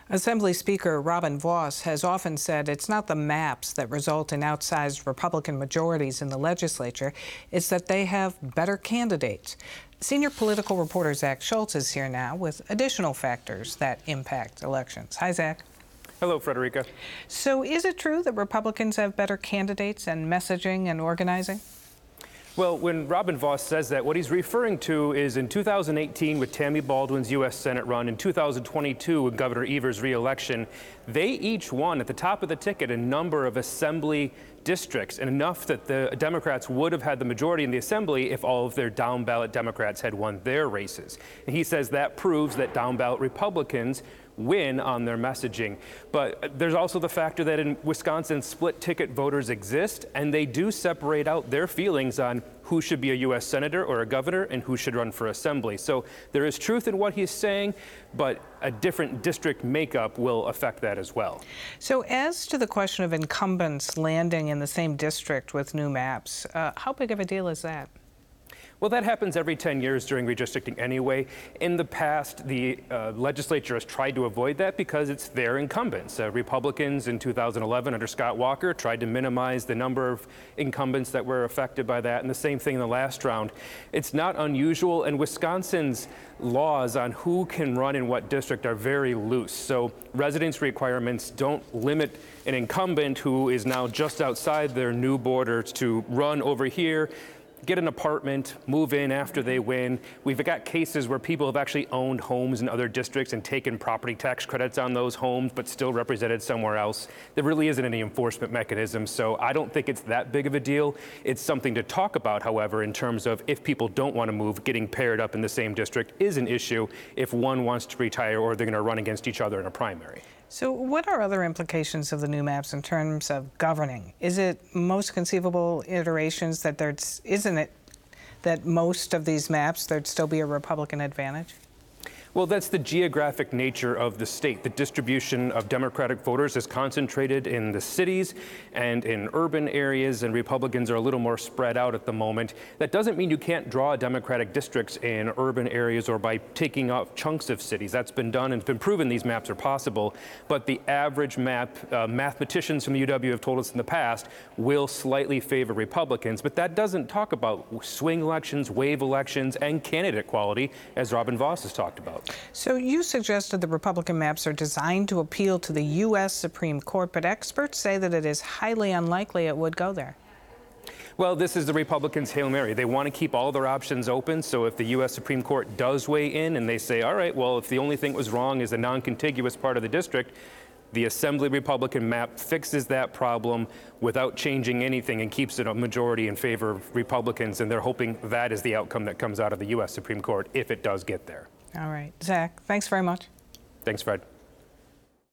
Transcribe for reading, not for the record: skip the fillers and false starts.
Assembly Speaker Robin Vos has often said it's not the maps that result in outsized Republican majorities in the legislature, it's that they have better candidates. Senior political reporter Zach Schultz is here now with additional factors that impact elections. Hi, Zach. Hello, Frederica. So is it true that Republicans have better candidates and messaging and organizing? Well, when Robin Vos says that, what he's referring to is in 2018 with Tammy Baldwin's U.S. Senate run, in 2022 with Governor Evers' re-election, they each won at the top of the ticket a number of assembly districts, and enough that the Democrats would have had the majority in the assembly if all of their down-ballot Democrats had won their races. And he says that proves that down-ballot Republicans win on their messaging. But there's also the factor that in Wisconsin, split-ticket voters exist, and they do separate out their feelings on who should be a U.S. senator or a governor and who should run for assembly. So there is truth in what he's saying, but a different district makeup will affect that as well. So as to the question of incumbents landing in the same district with new maps, how big of a deal is that? Well, that happens every 10 years during redistricting anyway. In the past, the legislature has tried to avoid that because it's their incumbents. Republicans in 2011 under Scott Walker tried to minimize the number of incumbents that were affected by that, and the same thing in the last round. It's not unusual, and Wisconsin's laws on who can run in what district are very loose. So residence requirements don't limit an incumbent who is now just outside their new borders to run over here, get an apartment, move in after they win. We've got cases where people have actually owned homes in other districts and taken property tax credits on those homes, but still represented somewhere else. There really isn't any enforcement mechanism, so I don't think it's that big of a deal. It's something to talk about, however, in terms of if people don't want to move, getting paired up in the same district is an issue if one wants to retire or they're going to run against each other in a primary. So what are other implications of the new maps in terms of governing? Is it most conceivable iterations that isn't it that most of these maps there'd still be a Republican advantage? Well, that's the geographic nature of the state. The distribution of Democratic voters is concentrated in the cities and in urban areas, and Republicans are a little more spread out at the moment. That doesn't mean you can't draw Democratic districts in urban areas or by taking off chunks of cities. That's been done and it's been proven these maps are possible. But the average map, mathematicians from the UW have told us in the past, will slightly favor Republicans. But that doesn't talk about swing elections, wave elections, and candidate quality, as Robin Vos has talked about. So you suggested the Republican maps are designed to appeal to the U.S. Supreme Court, but experts say that it is highly unlikely it would go there. Well, this is the Republicans' Hail Mary. They want to keep all their options open, so if the U.S. Supreme Court does weigh in and they say, all right, well, if the only thing that was wrong is the non-contiguous part of the district, the Assembly Republican map fixes that problem without changing anything and keeps it a majority in favor of Republicans, and they're hoping that is the outcome that comes out of the U.S. Supreme Court if it does get there. All right. Zach, thanks very much. Thanks, Fred.